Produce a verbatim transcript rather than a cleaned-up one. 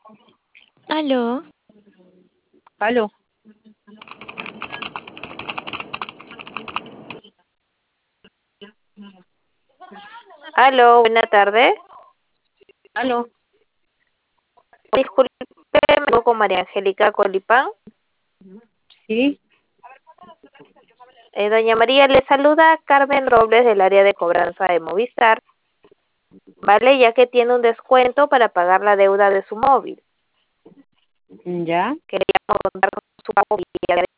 Aló. Aló. Aló, buena tarde. Aló. Disculpe, me hablo con María Angélica Colipán. Sí. Eh, doña María, le saluda Carmen Robles del área de cobranza de Movistar. Vale, ya que tiene un descuento para pagar la deuda de su móvil. Ya. Queríamos contar con su pago vía